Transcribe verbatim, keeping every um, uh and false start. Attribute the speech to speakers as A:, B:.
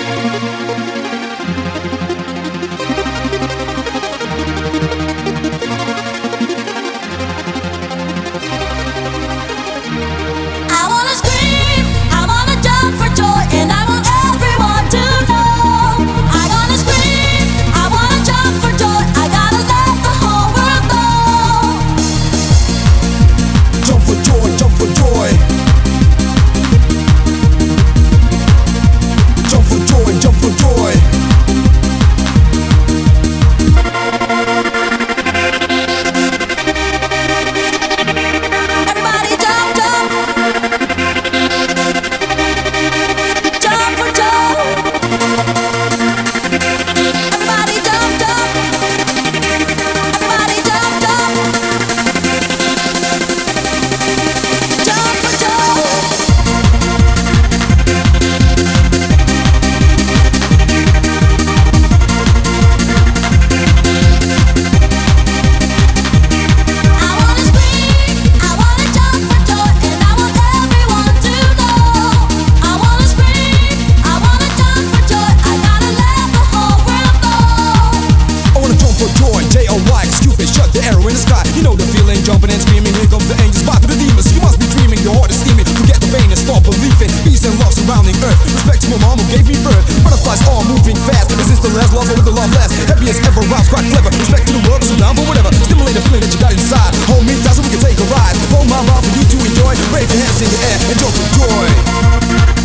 A: arrow in the sky. You know the feeling, jumping and screaming. Here comes the angels, spot to the demons. You must be dreaming, your heart is steaming. Forget the pain and start believing. Peace and love surrounding earth. Respect to my mom who gave me birth. Butterflies all moving fast. Resist the last, love over the love last. Happy as ever, rhymes quite clever. Respect to the world, so down for whatever. Stimulate the feeling that you got inside. Hold me tight so we can take a ride. Hold my mouth for you to enjoy. Wave your hands in the air and jump for joy.